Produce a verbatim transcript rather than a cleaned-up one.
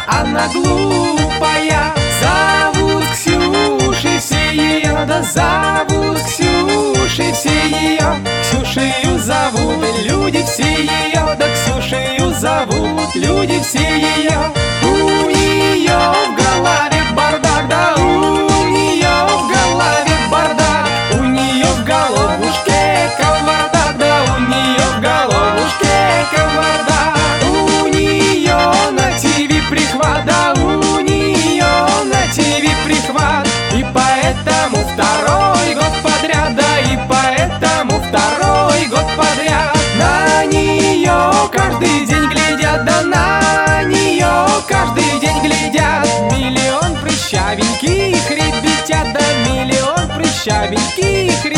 она глупая. Зовут Ксюшей все ее, да зовут Ксюшей все ее. Ксюшею зовут люди все ее, да Ксюшею зовут люди все ее. У нее в голове бардак, да у нее в голове бардак. У нее в головушке кавардак, да у нее в головушке кавардак. У нее на ТВ прихват, да у нее на ТВ прихват. И поэтому второй год подряд, да и поэтому второй год подряд на нее каждый день глядят, да на нее каждый день глядят. Миллион прыщавеньких ребятят, да миллион прыщавеньких ребятят.